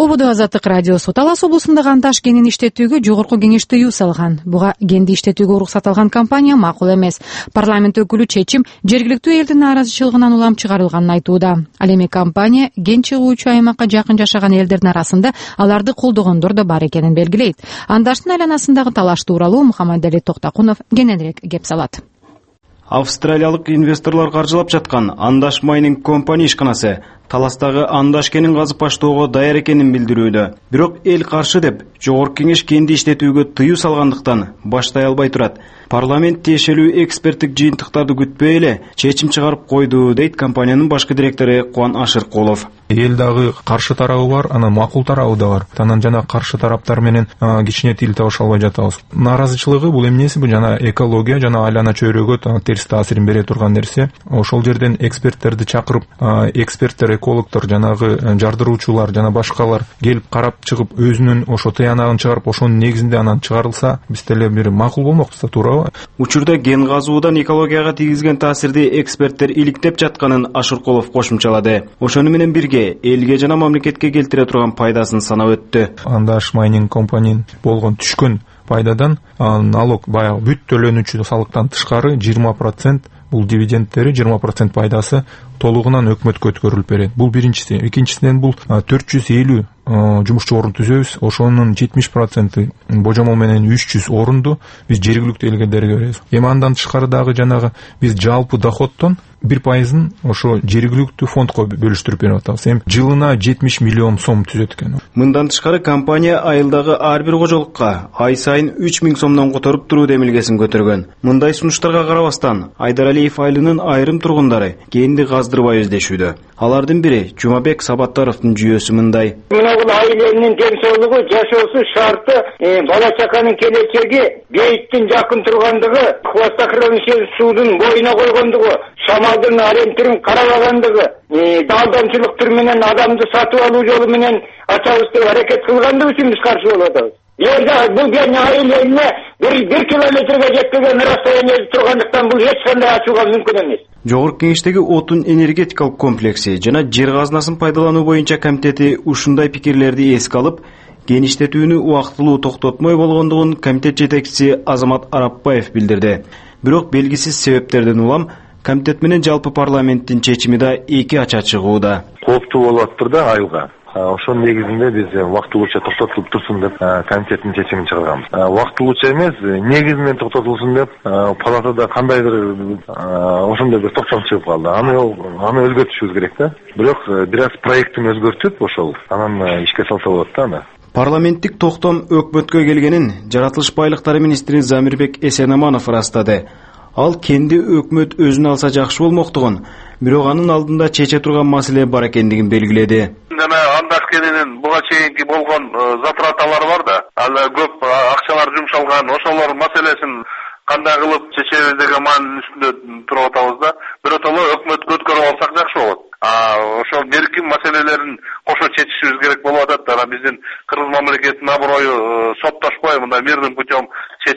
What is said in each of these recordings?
Убуду Азаттык радиосу Талас облусундагы Анташ кенин иштетүүгө жогорку кеңеш тыюу салган. Буга кенди иштетүүгө уруксат алган компания макул эмес. Парламент өкүлү чечим жергиликтүү элдин нааразычылыгынан улам чыгарылганын айтууда. Ал эми компания кен чыгуучу аймакка жакын жашаган элдердин арасында аларды колдогондор да бар экенин белгилейт. Андаштын айланасындагы талаш тууралуу Мухаммадали Токтакунов кененирээк кеп салат. Австралиялык инвесторлор каржылап жаткан Андаш Майнинг компания ишканасы Таластагы Андаш кенин казып баштоого даяр экенин билдирүүдө. Бирок эл каршы деп жогорку кеңеш кенди иштетүүгө тыюу салгандыктан баштай албай турат. Парламент тиешелүү эксперттик жыйынтыктарды күтпөй эле чечим чыгарып койду, дейт компаниянын башкы директору Кубан Ашыркулов. Эл дагы каршы тарабы бар, анан макул тарабы да бар. Анан жана каршы тараптар менен кичине тил табыша албай жатабыз. Нааразычылыгы бул эмнеси? Бул жана экология жана айлана чөйрөгө терс таасирин бере турган нерсе. Ошол жерден эксперттерди чакырып, эксперттер, экологдор, жанагы жардыруучулар жана башкалар келип карап чыгып, өзүнүн ошо тыянагын чыгарып, ошонун негизинде анан чыгарылса, биз деле бир макул болмокпуз да, туурабы? Учурда кен казуудан экологияга тийгизген таасирди эксперттер иликтеп жатканын Ашыркулов кошумчалады. Ошону менен бирге элге жана мамлекетке келтире турган пайдасын санап өттү. Андаш Майнинг компаниянын болгон түшкөн пайдадан налог баягы бүт төлөнүүчү салыктан тышкары 20% бул дивидендтери, 20% пайдасы толугунан өкмөткө өткөрүлүп берет. Бул биринчиси. Экинчисинен бул 450 жумушчу орун түзөбүз. Ошонун 70% божомол менен 300 орунду биз жергиликтүү элгелерге беребиз. Эми андан тышкары дагы жанагы биз жалпы доходдон 1%-ын ошо жергиликтүү фондко бөлүштүрүп берип атабыз. Эми жылына 70 миллион сом түзөт экен. Мындан тышкары компания айылдагы ар бир кожолукка ай сайын 3000 сомдон которуп туруу демилгесин көтөргөн. Мындай сунуштарга карабастан Айдаралиев айылынын айрым тургундары кенди каздырбай издешүүдө. Алардын бири Жумабек Сабаттаровдун жүйөсү мындай. Бул айылынын ден соолугу, жашоосу шарты, бала чаканын келечеги, бейиттин жакын тургандыгы, хвостохранитель суудун боюна койгондугу, шамалдын ориентирин карабагандыгы, алдамчылыктар менен адамды сатып алуу жолу менен ачабыз деп аракет кылгандыгы үчүн биз каршы болуп атабыз. Бул кен айылына 1 километрге жетпеген расстояние тургандыктан бул эч кандай ачууга мүмкүн эмес. Жогорку кеңештеги отун энергетикалык комплекси жана жер казынасын пайдалануу боюнча комитети ушундай пикирлерди эске алып, кен иштетүүнү убактылуу токтотмой болгондугун комитет жетекчиси Азамат Арапбаев билдирди. Бирок белгисиз себептерден улам комитет менен жалпы парламенттин чечими да эки ача чыгууда. Кооптуу болуп атыптыр да айылга. Ошонун негизинде биз убактылууча токтотулуп турсун деп комитеттин чечимин чыгарганбыз. Убактылууча эмес, негизинен токтотулсун деп палатада кандайдыр ошондой бир токтом чыгып калды. Аны өзгөртүшүбүз керек да. Бирок бир аз проекттин өзгөртүп ошол анан ишке салса болот да аны. Парламенттик токтом өкмөткө келгенин жаратылыш байлыктары министри Замирбек Эсенаманов ырастады. Ал кенди өкмөт өзүнө алса жакшы болмоктугун, бирок анын алдында чече турган маселе бар экендигин белгиледи. Жана Андаш кенинин буга чейинки болгон затраталары бар да, ал көп акчалар жумшалган, ошолор маселесин кандай кылып чечебиз деген маанинин үстүндө туруп атабыз да. Биротоло өкмөткө өткөрүп алсак жакшы болот. Ошол берки маселелерин кошо чечишибиз керек болуп атат. Анан биздин Кыргыз мамлекетинин аброю соттошпой мындай мирный путем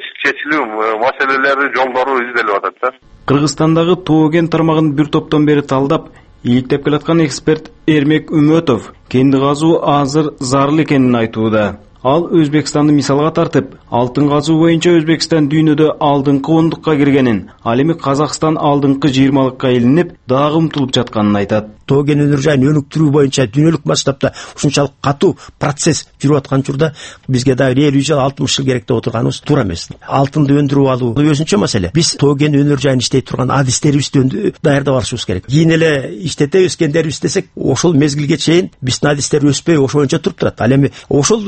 чечилүү маселелери, жолдору изделип атат да. Кыргызстандагы тоо кен тармагын бир топтон бери талдап, иликтеп келаткан эксперт Эрмек Үмөтов кенди казуу азыр зарыл экенин айтууда. Ал Өзбекстанды мисалга тартып, алтын казуу боюнча Өзбекстан дүйнөдө алдыңкы 10-дукка киргенин, ал эми Казакстан алдыңкы 20-лыкка илинип, дагы умтулуп жатканын айтат. Тоо кен өнөр жайын өнүктүрүү боюнча дүйнөлүк масштабта ушунчалык катуу процесс жүрүп аткан учурда бизге да 50 жыл 60 жыл керек деп отурганыбыз туура эмес. Алтынды өндүрүп алуу өзүнчө маселе. Биз тоо кен өнөр жайын иштей турган адистерибизди даярдап алышыбыз керек. Кийин эле иштетебиз кендерибиз десек, ошол мезгилге чейин биздин адистер өспөй ошо боюнча туруп турат. Ал эми ошол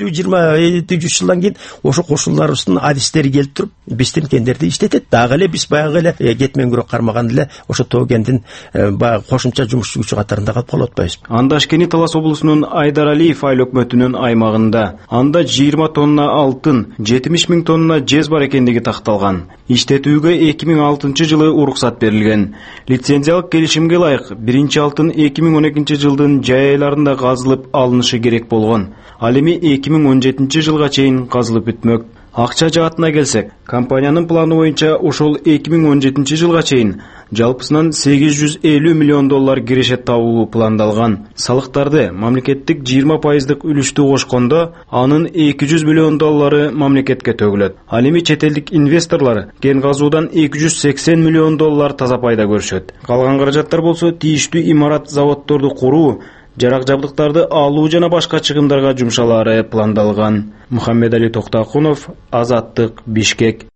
50-20 жылдан кийин ошо кошуналарыбыздын адистери келип туруп биздин кендерди иштетет. Дагы эле биз баягы эле кетмеңгирөөк кармаган эле ошо тоо кендин баягы кошумча жумуш күчү катарында калып кала атпайбыз. Андаш кени Талас облусунун Айдаралиев айыл өкмөтүнүн аймагында. Анда 20 тонна алтын, 70 000 тонна жез бар экендиги такталган. Иштетүүгө 2006 жылы уруксат берилген. Лицензиялык келишимге ылайык биринчи алтын 2012 жылдын жай айларында казылып алынышы керек болгон. Ал эми 2017 жылга чейин казылып бүтмөк. Акча жаатына келсек, компаниянын планы боюнча ошол 2017 жылга чейин жалпысынан $850 миллион кирешет табуу пландалган. Салыктарды мамлекеттик 20% үлүштү кошкондо, анын $200 миллион мамлекетке төгүлөт. Ал эми чет элдик инвесторлор кен казуудан $280 миллион таза пайда көрүшөт. Калган каражаттар болсо тийиштүү имарат, заводдорду куруу, жарак жабдыктарды алуу жана башка чыгымдарга жумшалары пландалган. Мухаммедали Токтакунов, Азаттык, Бишкек.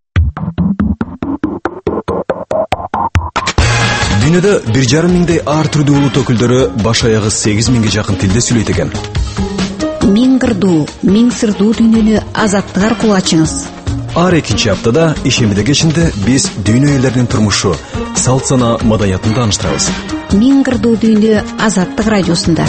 Дүйнөдө 1,5 миңдей ар түрдүү улут өкүлдөрү баш аягы 8 миңге жакын тилде сүйлөйт экен. Миң кырдуу, миң сырдуу дүйнөнү Азаттык аркылуу ачыңыз. Ар экинчи аптада ишембиде кечинде биз дүйнө элдеринин турмушу, салт сана, маданиятын тааныштырабыз. Миң кырдуу дүйнө Азаттык радиосунда.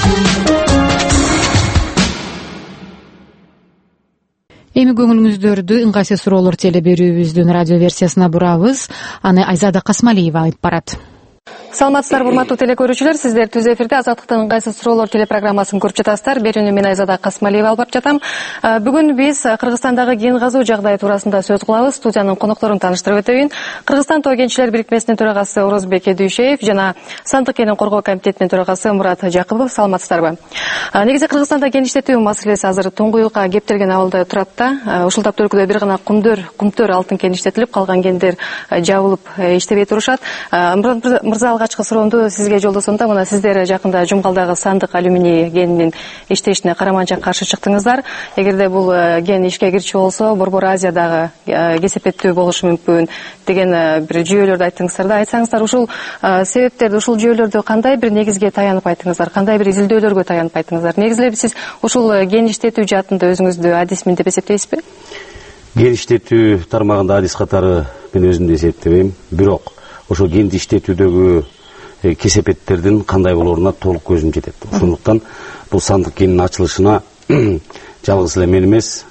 Эми көңүлүңүздөрдү ыңгайсыз суроолор теле берүүбүздүн радио версиясына бурабыз. Аны Айзада Касмалиева алып барат. Саламатсыздарбы, урматтуу телекөрүүчүлөр, сиздер түз эфирде Азаттыктын ыңгайсыз суроолор телепрограммасын көрүп жатасыздар. Берүүнү мен Айзада Касмалиева алып барып жатам. Бүгүн биз Кыргызстандагы кен казуу жагдайы туурасында сөз кылабыз. Студиянын конокторун тааныштырып өтөйүн. Кыргызстан тоо кенчилер бирикмесинин төрагасы Орозбек Эдүйшеев жана Сандык кенин коргоо комитетинин төрагасы Мурат Жакыпов. Саламатсыздарбы? Негизи Кыргызстанда кен иштетүү маселеси азыр туңгуюкка кептелген абалда турат да. Ушул тап өлкөдө бир гана кумтөр алтын кен иштетилип, калган кендер жабылып иштебей турушат. Мырза, алгачкы суроомду сизге жолдосом да, мына сиздер жакында Жумгалдагы Сандык алюминий кенинин иштешине караманча каршы чыктыңыздар. Эгерде бул кен ишке кирчү болсо, Борбор Азиядагы кесепеттүү болушу мүмкүн деген бир жүйөлөрдү айттыңыздар да. Айтсаңыздар, ушул себептерди, ушул жүйөлөрдү кандай бир негизге таянып айттыңыздар, кандай бир изилдөөлөргө таянып айттыңыздар? Негизинен сиз ушул кен иштетүү жаатында өзүңүздү адисмин деп эсептейсизби? Кен иштетүү тармагында адис катары мен өзүмдү эсептебейм, бирок ошо кенди иштетүүдөгү кесепеттердин кандай болоруна толук көзүм жетет. Ошондуктан бул Сандык кенинин ачылышына жалгыз эле мен эмес,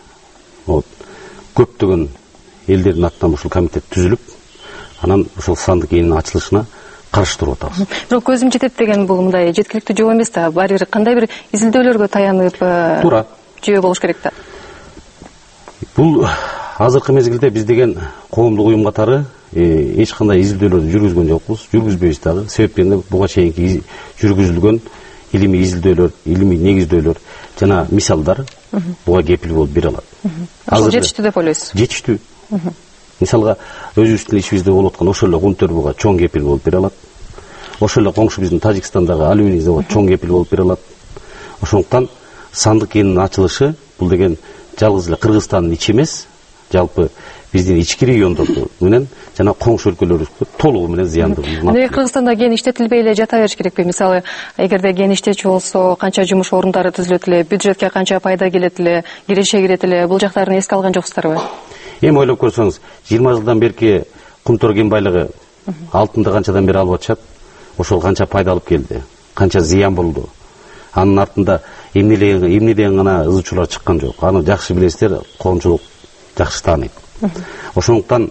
көптөгөн элдердин атынан ушул комитет түзүлүп, анан ушул Сандык кенинин ачылышына каршы туруп атабыз. Бирок көзүм жетет деген бул мындай жеткиликтүү жол эмес да. Баары бир кандай бир изилдөөлөргө таянып туура жүйө болуш керек да. Бул азыркы мезгилде биз деген коомдук уюм катары эч кандай изилдөөлөрдү жүргүзгөн жокпуз, жүргүзбөйбүз дагы. Себептен буга чейинки жүргүзүлгөн илимий изилдөөлөр, илимий негиздөөлөр жана мисалдар буга кепил болуп бере алат. Азыр жетиштүү деп ойлойсуз? Жетиштүү. Мисалга өзүбүздүн ичибизде болуп аткан ошол эле кумтөр буга чоң кепил болуп бере алат. Ошол эле коңшу биздин Тажикстандагы алюминий завод чоң кепил болуп бере алат. Ошондуктан Сандык кенинин ачылышы бул деген жалгыз эле Кыргызстандын ичи эмес, жалпы биздин ички региондорду менен жана коңшу өлкөлөргө толугу менен зыяндуу. Кыргызстанда кен иштетилбей эле жата бериш керекпи? Мисалы, эгерде кен иштечү болсо, канча жумуш орундары түзүлөт эле, бюджетке канча пайда келет эле, киреше кирет эле, бул жактарын эске алган жоксуздарбы? Эми ойлоп көрсөңүз, 20 жылдан берки кумтөр кен байлыгы алтынды канчадан бери алып атышат, ошол канча пайда алып келди, канча зыян болду. Анын артында эмнеден гана ызычуулар чыккан жок. Аны жакшы билесиздер, коомчулук жакшы тааныйт. Ошондуктан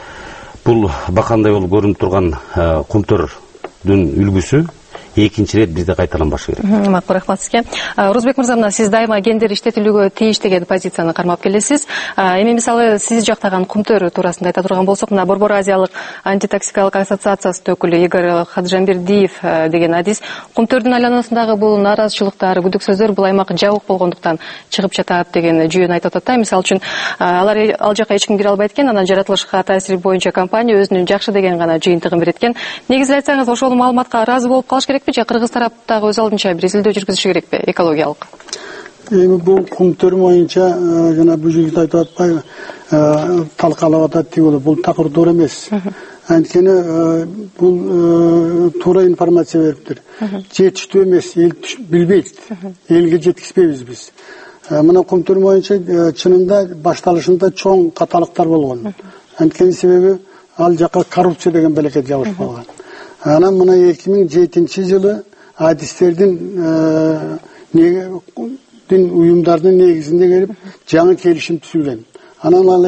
бул бакандай болуп көрүнүп турган кумтөрдүн үлгүсү экинчи ирет бизде кайталанбашы керек. Макул, рахмат сизге. Орозбек мырза, мына сиз дайыма кендер иштетилүүгө тийиш деген позицияны кармап келесиз. Эми мисалы сиз жактаган кумтөр туурасында айта турган болсок, мына Борбор Азиялык антитоксикалык ассоциациясынын өкүлү Игорь Хаджамбердиев деген адис кумтөрдүн айланасындагы бул нааразычылыктар, күдүк сөздөр бул аймак жабык болгондуктан чыгып жатат деген жүйөнү айтып атат да. Мисалы үчүн ал жака эч ким кире албайт экен, анан жаратылышка таасири боюнча компания өзүнүн жакшы деген гана жыйынтыгын берет экен. Негизи айтсаңыз, ошол маалыматка ыраазы болуп калыш керек же Кыргыз тараптагы өз алдынча бир изилдөө жүргүзүшү керекпи, экологиялык? Эми бул кумтөр боюнча жана бул жигит айтып атпайбы, талкалап атат тиги, бул такыр туура эмес. Анткени бул туура информация бериптир. Жетиштүү эмес, эл билбейт, элге жеткизбейбиз биз. Мына кумтөр боюнча чынында башталышында чоң каталыктар болгон. Анткени себеби ал жака коррупция деген белекет жабышып калган. Анан мына 2007-жылы адистердин уюмдардын негизинде келип жаңы келишим түзүлгөн. Анан ал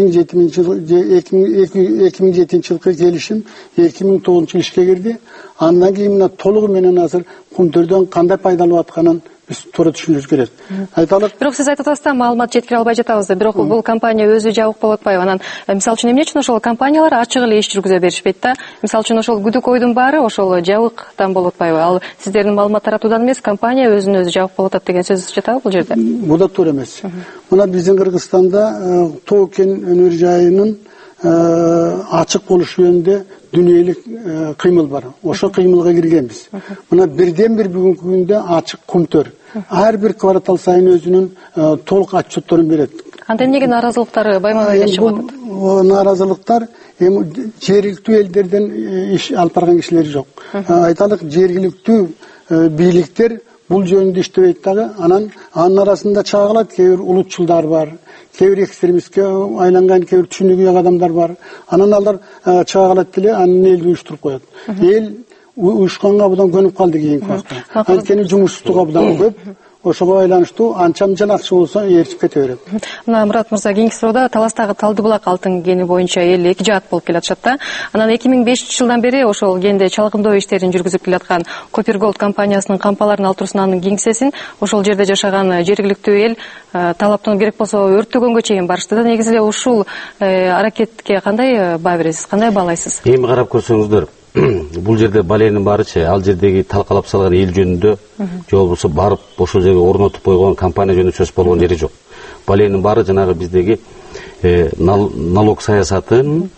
2007-жылкы келишим 2009-жылы ишке кирди. Андан кийин мына толугу менен азыр кумтөрдөн кандай пайдаланып атканын биз туура түшүнүшүбүз керек. Айталык. Бирок сиз айтып атасыз да, маалымат жеткире албай жатабыз да. Бирок бул компания өзү жабык болуп атпайбы? Анан мисалы үчүн эмне үчүн ошол компаниялар ачык эле иш жүргүзө беришпейт да? Мисалы үчүн ошол күдүк ойдун баары ошол жабыктан болуп атпайбы? Ал сиздердин маалымат таратуудан эмес, компания өзүнө өзү жабык болуп атат деген сөз жатабы бул жерде? Бул да туура эмес. Мына биздин Кыргызстанда Тоо кен өнөр жайынын ачык болуш жөнүндө дүниелик кыймыл бар. Ошо кыймылга киргенбиз. Мына бирден бир бүгүнкү күндө ачык кумтөр. Ар бир квартал сайын өзүнүн толук отчетторун берет. Анда эмнеге нааразылыктар байма-байда чыгып атат? Нааразылыктар эми жергиликтүү элдерден иш алып барган кишилер жок. Айталык, жергиликтүү бийликтер бул жөнүндө иштебейт дагы. Анын арасында чагылат кээ бир улутчулдар бар, кээ бир экстремистке айланган кээ бир түшүнүгү жок адамдар бар. Анан алар чагылат деле анын элди уюштуруп коет. Эл уюшканга абдан көнүп калды кийинки убакта. Анткени жумушсуздук абдан көп. Ошого байланыштуу анчам жалакчы болсо ээрчип кете берет. Мына Мурат мырза, кийинки суроодо Таластагы Талды булак алтын кени боюнча эл эки жаат болуп келатышат да. Анан 2005-жылдан бери ошол кенде чалгындоо иштерин жүргүзүп келаткан Копирголд компаниясынын кампаларын алып турсун, анын кеңсесин ошол жерде жашаган жергиликтүү эл талаптан керек болсо өрттөгөнгө чейин барышты да. Негизи эле ушул аракетке кандай баа бересиз, кандай баалайсыз? Эми карап көрсөңүздөр, бул жерде баленин баарычы ал жердеги талкалап салган эл жөнүндө же болбосо барып ошол жерге орнотуп койгон компания жөнүндө сөз болгон жери жок. Баленин баары жанагы биздеги налог саясатын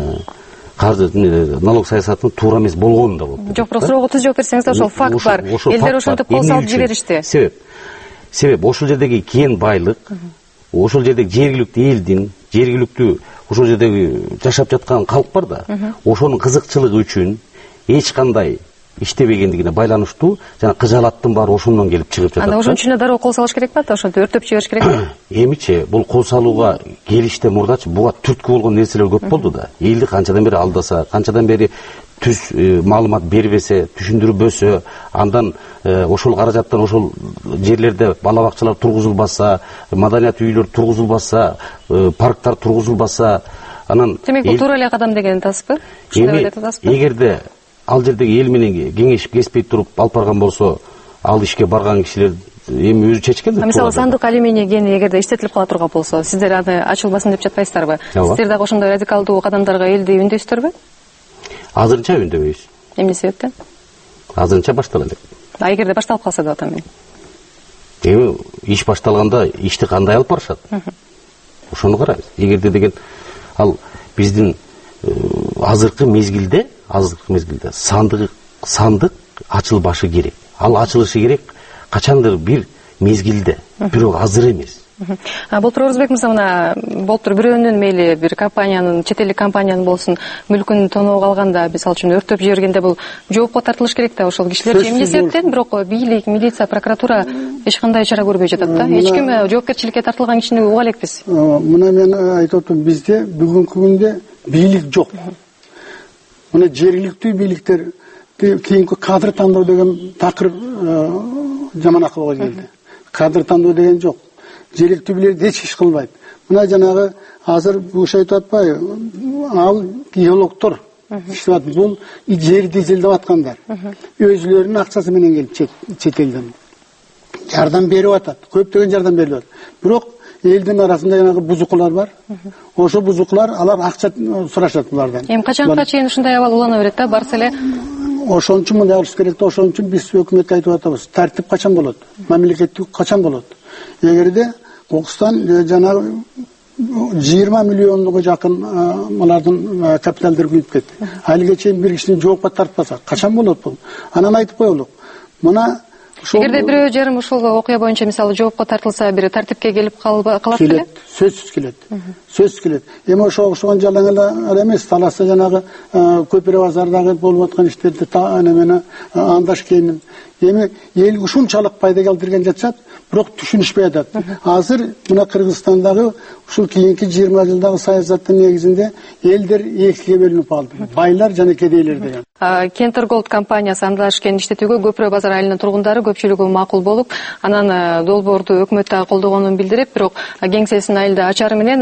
налог саясатынын туура эмес болгонунда болуп. Жок, бирок суроого түз жооп берсеңиз да, ошол факт бар. Элдер ошентип кол салып жиберишти. Себеп ошол жердеги кен байлык, ошол жердеги жергиликтүү элдин, жергиликтүү ошол жердеги жашап жаткан калк бар да, ошонун кызыкчылыгы үчүн эч кандай иштебегендигине байланыштуу жана кыжаалаттын баары ошондон келип чыгып жатат. Анда ошон үчүн дароо кол салыш керек да, ошентип өртөп жибериш керекпи? Эмичи, бул кол салууга келиштен мурдачы буга түрткү болгон нерселер көп болду да. Элди канчадан бери алдаса, канчадан бери түз маалымат бербесе, түшүндүрбөсө, андан ошол каражаттан ошол жерлерде бала бакчалар тургузулбаса, маданият үйлөр тургузулбаса, парктар тургузулбаса, анан демек бул туура эле кадам деген атасызбы? Эгерде ал жердеги эл менен кеңешип кеспей туруп алып барган болсо, ал ишке барган кишилер эми өзү чечкен да. Мисалы, сандык алюминий кени эгерде иштетилип кала турган болсо, сиздер аны ачылбасын деп жатпайсыздарбы? Сиздер дагы ошондой радикалдуу кадамдарга элди үндөйсүздарбы? Азырынча үндөбөйбүз. Эмне себептен? Азырынча баштала элек. Эгерде башталып калса деп атам мен. Эми иш башталганда ишти кандай алып барышат? Ошону карайбыз. Эгерде деген ал биздин азыркы мезгилде сандык ачылбашы керек. Ал ачылышы керек качандыр бир мезгилде, бирок азыр эмес. Болтур Орузбек мырза, мына болтур бирөөнүн мейли бир компаниянын, чет элдик компаниянын болсун мүлкүн тоноого алганда, мисалы үчүн өртөп жибергенде бул жоопко тартылыш керек да, ошол кишилер эмне себептен? Бирок бийлик, милиция, прокуратура эч кандай чара көрбөй жатат да. Эч ким жоопкерчиликке тартылган кишини уга элекпиз. Мына мен айтып атам, бизде бүгүнкү күндө бийлик жок. Мына жергиликтүү бийликтер кийинки кадр тандоо деген такыр жаманакыбга келди. Кадр тандоо деген жок. Жергиликтүү бийликтер эч иш кылбайт. Мына жанагы азыр буш айтып атпайбы? Ал геологдор иштеп атат. Бул жерди изилдеп аткандар. Өзүлөрүнүн акчасы менен келип чет элден жардам берип атат. Көптөгөн жардам берип атат. Бирок элдин арасында жанагы бузукулар бар. Ошо бузукулар алар акча сурашат булардан. Эми качанга чейин ушундай абал улана берет да, барса эле? Ошон үчүн мындай кылыш керек да, ошон үчүн биз өкмөткө айтып атабыз. Тартип качан болот? Мамлекеттик качан болот? Эгерде Кокустан жанагы 20 миллионго жакын алардын капиталдары күйүп кетти. Айлыга чейин бир кишини жоопко тартпаса, качан болот бул? Анан айтып коелук. Мына эгерде бирөө жарым ушул окуя боюнча мисалы жоопко тартылса, бир тартипке келип калат беле? Сөзсүз келет. Сөзсүз келет. Эми ошого окшогон жалаң эле эмес, Таласта жанагы Көпүрө базардагы болуп аткан иштерди мени андаш кенин. Эми эл ушунчалык пайда келтирген жатышат, бирок түшүнүшпөй атат. Азыр мына Кыргызстандагы ушул кийинки 20 жылдагы саясаттын негизинде элдер экиге бөлүнүп калды. Байлар жана кедейлер деген. Кентерголд компаниясы андаш кен иштетүүгө Көпүрө базар айылынын тургундары көпчүлүгү макул болуп, анан долбоорду өкмөт дагы колдогонун билдирип, бирок кеңсесин айылда ачары менен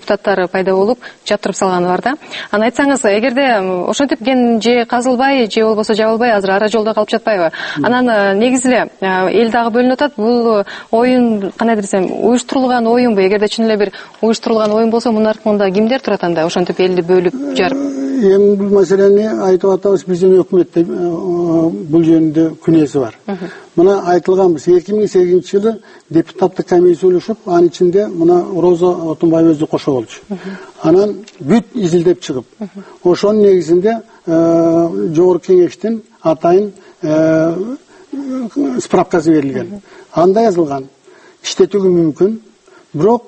депутаттары пайда болуп жаптырып салганы бар да. Аны айтсаңыз, эгерде ошентип ген же казылбай, же болбосо жабылбай азыр ара жолдо калып жатпайбы? Анан негизи эле эл дагы бөлүнүп атат. Бул оюн кандай десем, уюштурулган оюнбу? Эгерде чын эле бир уюштурулган оюн болсо, мунун артында кимдер турат анда? Ошентип элди бөлүп жарып. Эми бул маселени айтып атабыз, биздин өкмөттө бул жөнүндө күнөөсү бар. Мына айтылганбыз, 2008-жылы депутаттык комиссия улушуп, анын ичинде мына Роза Отунбаевди кошо болчу. Анан бүт изилдеп чыгып, ошонун негизинде жогорку кеңештин атайын справкасы берилген. Анда жазылган, иштетүүгө мүмкүн, бирок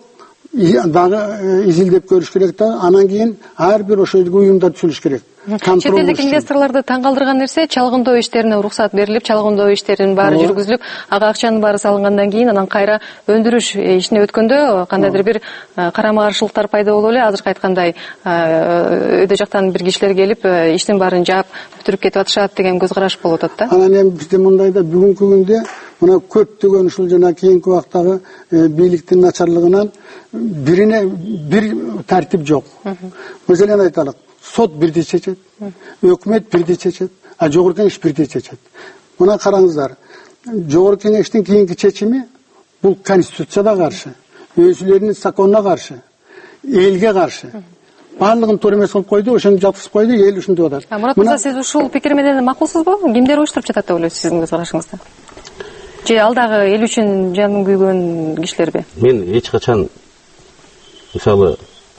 дагы изилдеп көрүш керек да, анан кийин ар бир ошол уюмдар түзүлүш керек. Чет элдик инвесторлорду таң калтырган нерсе, чалгындоо иштерине уруксат берилип, чалгындоо иштеринин баары жүргүзүлүп, ага акчанын баары салынгандан кийин анан кайра өндүрүш ишине өткөндө кандайдыр бир карама каршылыктар пайда болуп эле, азыркы айткандай өйдө жактан бир кишилер келип, иштин баарын жаап бүтүрүп кетип атышат деген көз караш болуп атат да. Анан эми бизде мындай да, бүгүнкү күндө мына көптөгөн ушул жана кийинки убактагы бийликтин начарлыгынан бирине бир тартип жок. Маселени айталык. Сот бирдей чечет, өкмөт бирдей чечет, а жогорку кеңеш бирдей чечет. Мына караңыздар, жогорку кеңештин кийинки чечими бул конституцияга каршы, өзүлөрүнүн законуна каршы, элге каршы. Барлыгын туура эмес кылып койду, ошону жаткызып койду, эл ушинтип атат. Мурат мырза, сиз ушул пикир менен макулсузбу? Кимдер уюштуруп жатат деп ойлойсуз сиздин көз карашыңызда? Же ал дагы эл үчүн жанын күйгөн кишилерби? Мен эч качан мисалы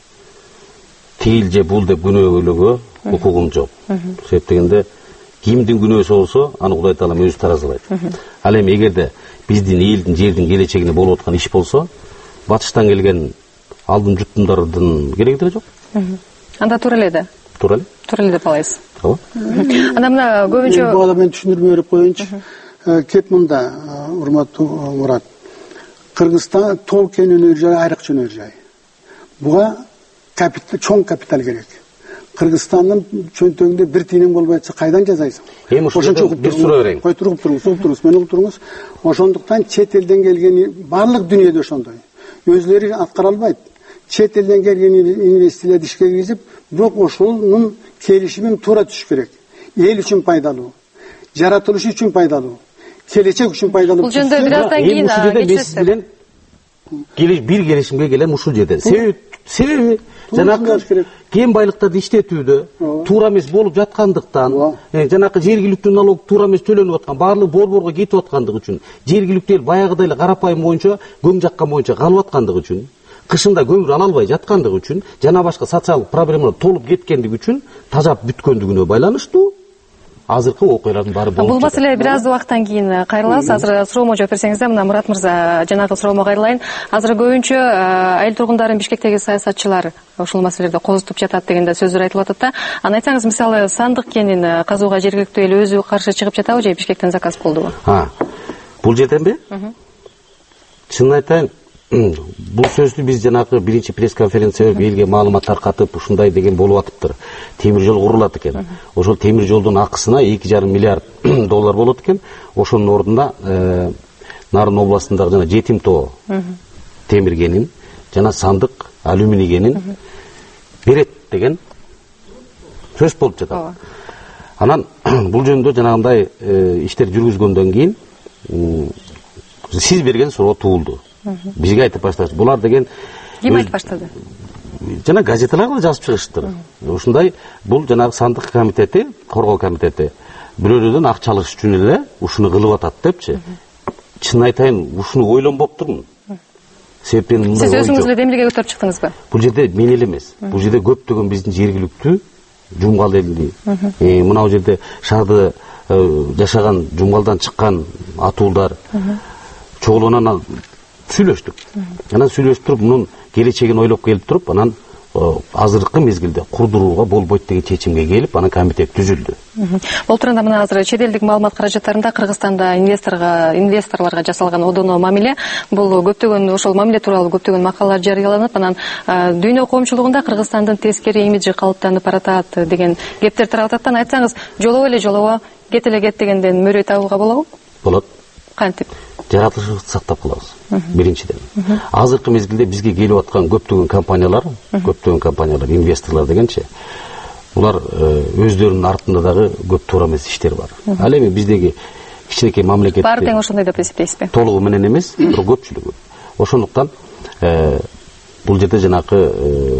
тиил же бул деп күнөөлөгө укугум жок. Себеп дегенде кимдин күнөөсү болсо, аны Кудай Таалам өзү таразалайт. Ал эми эгерде биздин элдин, жердин келечегине болуп аткан иш болсо, батыштан келген алдын жуттумдардын кереги деле жок. Анда туура эле да. Туура эле. Туура эле деп алайсыз. Ооба. Анда мына көбүнчө буга мен түшүндүрмө берип коеюнчу. Кеп мында, урматтуу Мурат. Кыргызстан тоо кен өнөр жай, айрыкча өнөр жай. Буга чоң капитал керек. Кыргызстандын чөнтөгүндө бир тиынын болбойт, кайдан жасайсың? Эми ошончо бир суроо берейин. Кой туруп туруңуз, мени угуп туруңуз. Ошондуктан чет элден келген барлык дүйнөдө ошондой. Өзлөрү аткара албайт. Чет элден келген инвестицияларды ишке киргизип, бирок ошонун келишимин туура түшүш керек. Эл үчүн пайдалуу, жаратылыш үчүн пайдалуу, келечек үчүн пайдалуу. Бул жөнүндө бир аздан кийин кечесиз. Бир келишимге келем ушул жерден. Себеби жанакы кен байлыктарды иштетүүдө туура эмес болуп жаткандыктан, жанакы жергиликтүү налог туура эмес төлөнүп аткан, баардык борборго кетип аткандыгы үчүн, жергиликтүү эл баягыдай эле карапайым боюнча көң жаккан боюнча калып аткандыгы үчүн, кышында көмүр ала албай жаткандыгы үчүн, жана башка социалдык проблемалар толуп кеткендиги үчүн тажап бүткөндүгүнө байланыштуу азыркы окуялардын баары болуп жатат. Бул маселе бир аз убакыттан кийин кайрылабыз. Азыр суроомо жооп берсеңиз да, мына Мурат мырза, жанагы суроомо кайрылайын. Азыр көбүнчө айыл тургундарын Бишкектеги саясатчылар ушул маселелерди козутуп жатат дегенде сөздөр айтылып атат да. Аны айтсаңыз, мисалы сандык кенин казууга жергиликтүү эл өзү каршы чыгып жатабы же Бишкектен заказ болдубу? Бул жерденби? Чынын айтайын, бул сөздү биз жанагы биринчи пресс-конференция элге маалымат таркатып, ушундай деген болуп атыптыр. Темир жол курулат экен. Ошол темир жолдун акысына 2,5 миллиард доллар болот экен. Ошонун ордуна Нарын областындагы жана Жетим тоо темир кенин жана Сандык алюминий кенин берет деген сөз болуп жатат. Анан бул жөнүндө жанагындай иштер жүргүзгөндөн кийин сиз берген суроо туулду. Бизге айтып башташты. Булар деген ким айтып баштады? Жана газеталарга жазып чыгыштыр. Ушундай бул жанагы сандык комитети, коргоо комитети бирөөлөрдөн акча алыш үчүн эле ушуну кылып атат депчи. Чын айтайын, ушуну ойлонбоп турмун. Себеби сиз өзүңүз эле демилге көтөрүп чыктыңызбы? Бул жерде мен эле эмес. Бул жерде көптөгөн биздин жергиликтүү жумгал элди. Мына бул жерде шаарды жашаган жумгалдан чыккан атуулдар чогулуп сүйлөштүк. Анан сүйлөшүп туруп, мунун келечегин ойлоп келип туруп, анан азыркы мезгилде курдурууга болбойт деген чечимге келип, анан комитет түзүлдү. Болтуранда мына азыр чет элдик маалымат каражаттарында Кыргызстанда инвесторлорго жасалган одоно мамиле, бул көптөгөн ошол мамиле тууралуу көптөгөн макалалар жарыяланып, анан дүйнө коомчулугунда Кыргызстандын тескери имиджи калыптанып баратат деген кептер тарап атат. Айтсаңыз, жолобо эле жолобо, кет эле кет дегенден мөрөй табууга болобу? Болот. кантип жаратылышыбызды сактап калабыз биринчиден. Азыркы мезгилде бизге келип аткан көптөгөн компаниялар, инвесторлор дегенчи, булар өздөрүнүн артында дагы көп туура эмес иштер бар. Ал эми биздеги кичинекей мамлекетте баары тең ошондой деп эсептейсизби? Толугу менен эмес, бирок көпчүлүгү. Ошондуктан бул жерде жанакы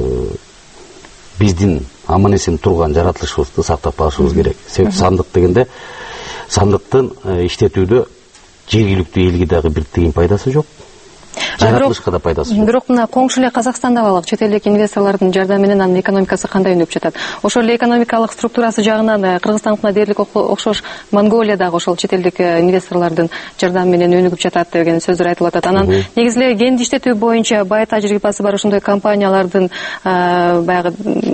биздин аман эсен турган жаратылышыбызды сактап калышыбыз керек. Себеби сандык дегенде сандыктын иштетүүдө жергиликтүү элге дагы бир тыйын пайдасы жок. Жаратылышка да пайдасы жок. Бирок мына коңшу эле Казакстанда балык чет элдик инвесторлордун жардамы менен анын экономикасы кандай өнүп жатат? Ошол эле экономикалык структурасы жагынан Кыргызстанга дээрлик окшош Монголия дагы ошол чет элдик инвесторлордун жардамы менен өнүгүп жатат деген сөздөр айтылып атат. Анан негизи эле кенди иштетүү боюнча бай тажрыйбасы бар ошондой компаниялардын баягы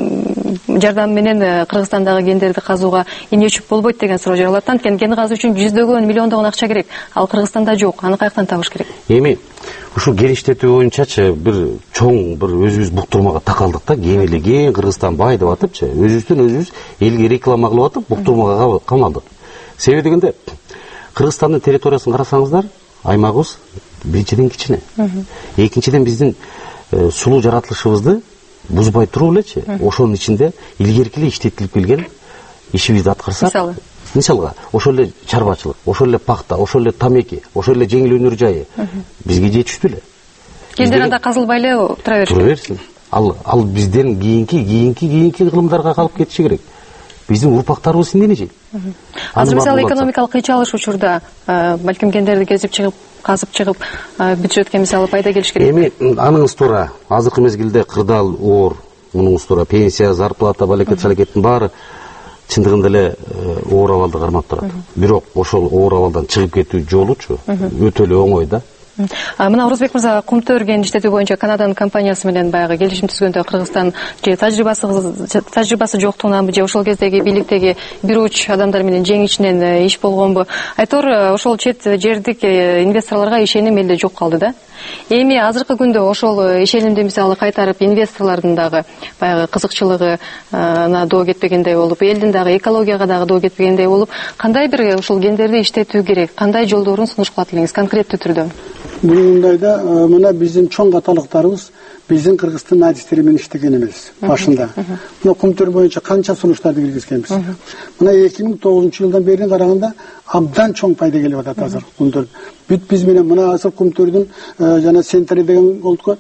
жардамы менен Кыргызстандагы кендерди казууга эмнечүп болбойт деген суроо жаралат. Анткени кен казуу үчүн жүздөгөн, миллиондогон акча керек. Ал Кыргызстанда жок. Аны каяктан табыш керек? Эми ушул кен иштетүү боюнчачы бир чоң бир өзүбүз буктурмага такалдык да, кең Кыргызстан бай деп атыпчы, өзүбүздөн өзүбүз элге реклама кылып атып буктурмага камалдык. Себеби дегенде Кыргызстандын территориясын карасаңыздар, аймагыбыз биринчиден кичине. Экинчиден биздин сулуу жаратылышыбызды бузбай туруп элечи, ошонун ичинде илгерки эле иштетилип келген ишибизди аткарсак, мисалга ошол эле чарбачылык, ошол эле пахта, ошол эле тамеки, ошол эле жеңил өнөр жайы бизге жетиштүү эле. Кендер анда казылбай эле тура берсин. Ал бизден кийинки кылымдарга калып кетиши керек. Биздин урпактарыбыз эмнени жейт? Азыр мисалы экономикалык кыйчалыш учурда балким кендерди кезип чыгып, казып чыгып, бюджетке мисалы пайда келиш керек. Эми аныңыз туура. Азыркы мезгилде кырдаал оор, мунуңуз туура, пенсия, зарплата, балекет-шалекеттин баары чындыгында эле оор абалды кармап турат. Бирок ошол оор абалдан чыгып кетүү жолучу өтө эле оңой да. Мына Орозбек мырза, кумтөр кен иштетүү боюнча Канаданын компаниясы менен баягы келишим түзгөндө Кыргызстан же тажрыйбасы жоктугунанбы, же ошол кездеги бийликтеги бир уч адамдар менен жең ичинен иш болгонбу? Айтор ошол чет жердик инвесторлорго ишеним элде жок калды да. Эми азыркы күндө ошол ишенимди мисалы кайтарып, инвесторлордун дагы баягы кызыкчылыгына доо кетпегендей болуп, элдин дагы экологияга дагы доо кетпегендей болуп, кандай бир ушул кендерди иштетүү керек? Кандай жолдорун сунуш кылат элеңиз конкреттүү түрдө? Мындайда мына биздин чоң каталыктарыбыз биздин Кыргызстан адистери менен иштеген эмес башында. Мына кумтөр боюнча канча сунуштарды киргизгенбиз. Мына 2009-жылдан бери караганда абдан чоң пайда келип атат азыр кумтөр. Бүт биз менен мына азыр кумтөрдүн жана Сентари деген болдук,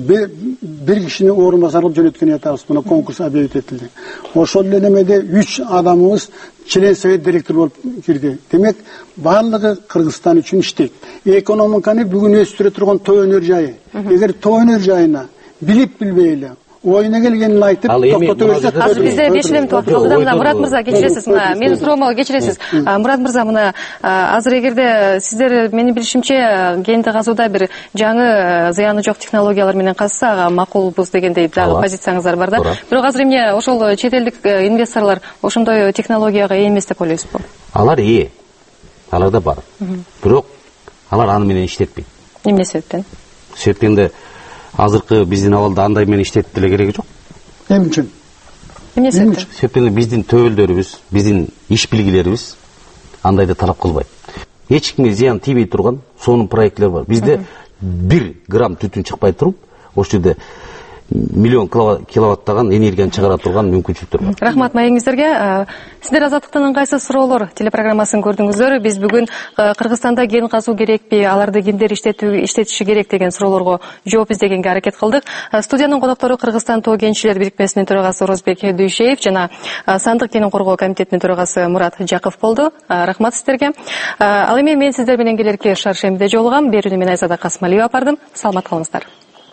бир кишини орун басар кылып жөнөткөн атабыз. Мына конкурс объявить этилди. Ошол эле немеде 3 адамыбыз член совет директор болуп кирди. Демек, баардыгы Кыргызстан үчүн иштейт. Экономиканы бүгүн өстүрө турган тоо өнөр жайы. Эгер тоо өнөр жайына билип билбейли oyuna келгенин айтып токтото берсек, азыр бизде 5 минут убакыт калды да. Мына Мурат мырза кечиресиз, мына менин суроомо кечиресиз. Мурат мырза, мына азыр эгерде сиздер менин билишимче кенди казууда бир жаңы зыяны жок технологиялар менен казса, ага макулбуз дегендей дагы позицияныздар бар да. Бирок азыр эмне ошол чет элдик инвесторлор ошондой технологияга ээ эмес деп ойлойсузбу? Алар ээ. Аларда бар. Бирок алар аны менен иштетпейт. Эмне себептен? Себептен азыркы биздин абалда андай менен иштетип деле кереги жок. Эмне үчүн? Эмне себептен? Себептен биздин төбөлдөрүбүз, биздин иш билгилерибиз андайды талап кылбайт. Эч кимге зыян тийбей турган сонун проектлер бар. Бизде 1 грамм түтүн чыкпай туруп, ошол жерде миллион киловаттаган энергияны чыгара турган мүмкүнчүлүктөр бар. Рахмат маегиңиздерге. Сиздер Азаттыктын ыңгайсыз суроолор телепрограммасын көрдүңүздөр. Биз бүгүн Кыргызстанда кен казуу керекпи, аларды кимдер иштетиши керек деген суроолорго жооп издегенге аракет кылдык. Студиянын коноктору Кыргызстан тоо кенчилер бирикмесинин төрагасы Орозбек Дүйшеев жана Сандык кенин коргоо комитетинин төрагасы Мурат Жаков болду. Рахмат сиздерге. Ал эми мен сиздер менен келерки шаршембиде жолугам. Берүүнү мен Айзада Касмалиева бардым. Саламат калыңыздар.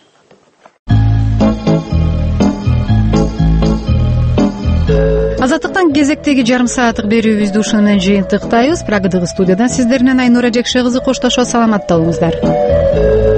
Азаттыктан кезектеги жарым сааттык берүүбүздү ушуну менен жыйынтыктайбыз. Прагадагы студиядан сиздер менен Айнура Жекше кызы коштошот. Саламатта болуңуздар.